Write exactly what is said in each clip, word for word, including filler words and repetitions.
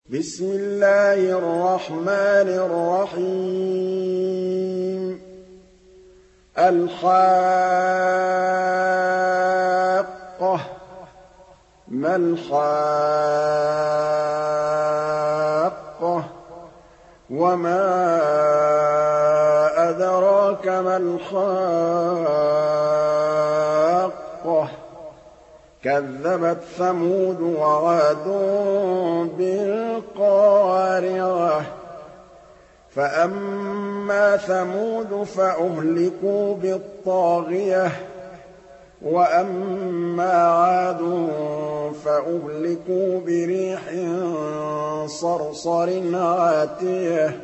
بسم الله الرحمن الرحيم الحاقة ما الحاقة وما أدراك ما الحاقة كذبت ثمود وعاد بالقارعة فأما ثمود فأهلكوا بالطاغية وأما عاد فأهلكوا بريح صرصر عاتية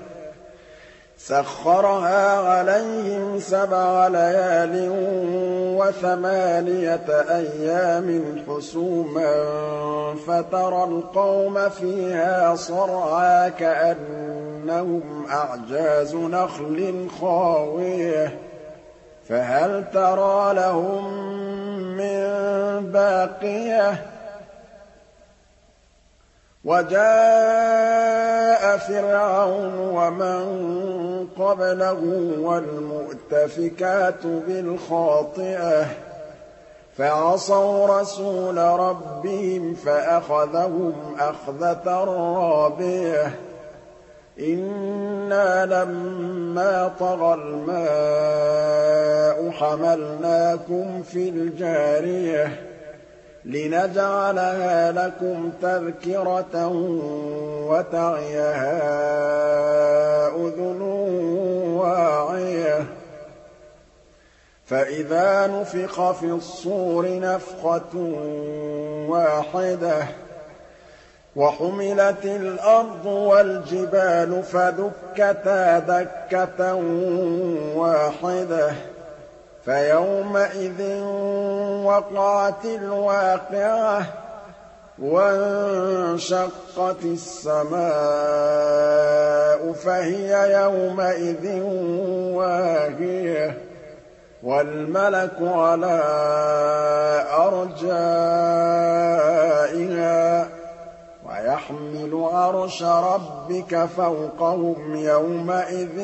سخرها عليهم سبع ليال وثمانية أيام حسوما فترى القوم فيها صرعى كأنهم أعجاز نخل خاوية فهل ترى لهم من باقية وجاء فرعون ومن قبله والمؤتفكات بالخاطئة فعصوا رسول ربهم فأخذهم أخذة رابية إنا لما طغى الماء حملناكم في الجارية لنجعلها لكم تذكرة وتعيها أذن واعية فإذا نفخ في الصور نفخة واحدة وحملت الأرض والجبال فدكتا دكة واحدة فيومئذ وقعت الواقعة وانشقت السماء فهي يومئذ واهية والملك على أرجائها ويحمل عرش ربك فوقهم يومئذ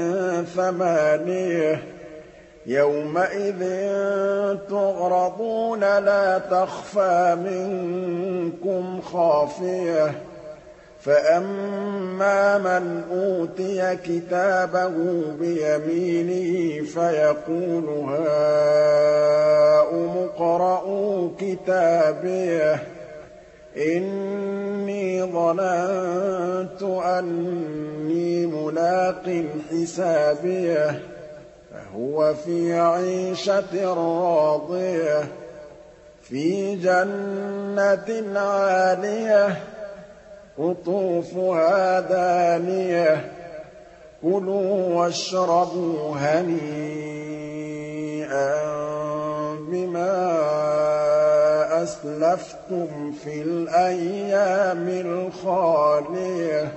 ثمانية يومئذ تعرضون لا تخفى منكم خافية فأما من أوتي كتابه بيمينه فيقول هاؤم اقرءوا كتابيه إني ظننت أني ملاق حسابيه فهو في عيشة راضية في جنة عالية قطوفها دانية كلوا واشربوا هنيئا بما أسلفتم في الأيام الخالية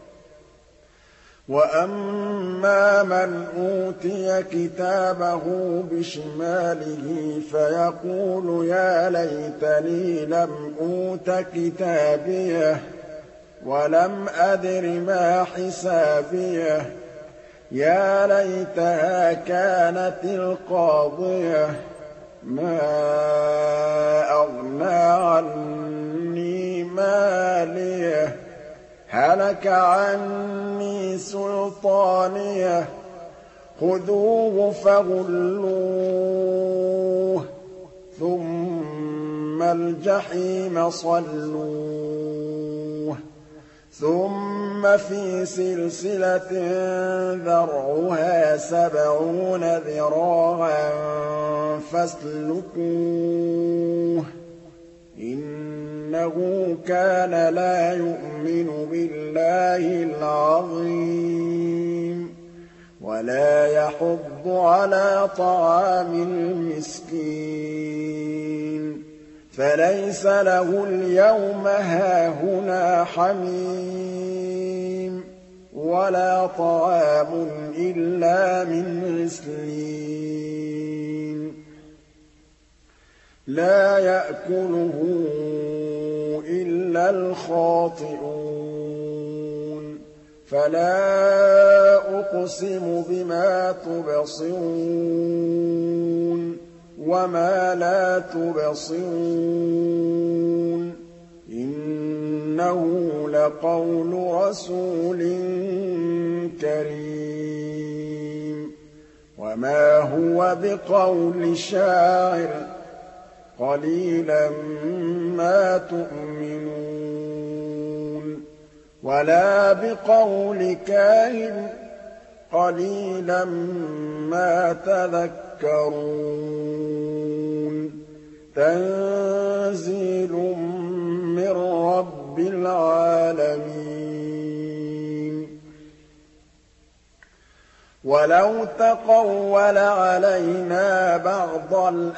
وأما من أوتي كتابه بشماله فيقول يا ليتني لم أوت كتابيه ولم أدر ما حسابيه يا ليتها كانت القاضية ما أغنى عني ماليه هلك عني سلطانيه خذوه فغلوه ثم الجحيم صلوه ثم في سلسلة ذرعها سبعون ذراعا فاسلكوه إنه كان لا يؤمن بالله العظيم ولا يحض على طعام المسكين فليس له اليوم هاهنا حميم ولا طعام إلا من غسلين لا يأكله إلا الخاطئون فَلَا أُقْسِمُ بِمَا تُبْصِرُونَ وَمَا لَا تُبْصِرُونَ إِنَّهُ لَقَوْلُ رَسُولٍ كَرِيمٍ وَمَا هُوَ بِقَوْلِ شَاعِرٍ قَلِيلًا مَّا تُؤْمِنُونَ وَلَا بِقَوْلِ كَاهِنٍ قَلِيلًا مَّا تَذَكَّرُونَ تَنزِيلٌ مِّن رَّبِّ الْعَالَمِينَ وَلَوْ تَقَوَّلَ عَلَيْنَا بَعْضَ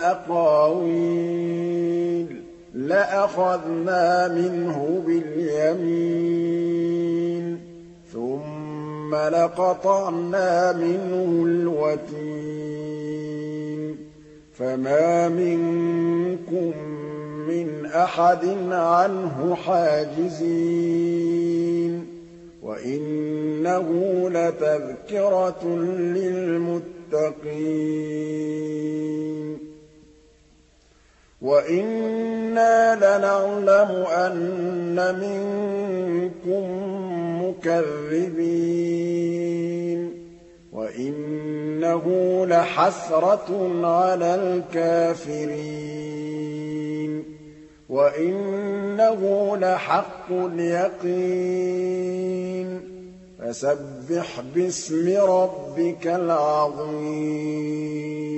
الْأَقَاوِيلِ لَأَخَذْنَا مِنْهُ بِالْيَمِينِ ثُمَّ لَقَطَعْنَا مِنْهُ الْوَتِينَ فَمَا مِنكُم مِّنْ أَحَدٍ عَنْهُ حَاجِزِينَ وَإِنَّهُ لَتَذْكِرَةٌ لِّلْمُتَّقِينَ وَإِنَّا لَنَعْلَمُ أَنَّ مِنكُم مُّكَذِّبِينَ وَإِنَّهُ لَحَسْرَةٌ عَلَى الْكَافِرِينَ وَإِنَّهُ لَحَقُّ الْيَقِينِ فَسَبِّحْ بِاسْمِ رَبِّكَ الْعَظِيمِ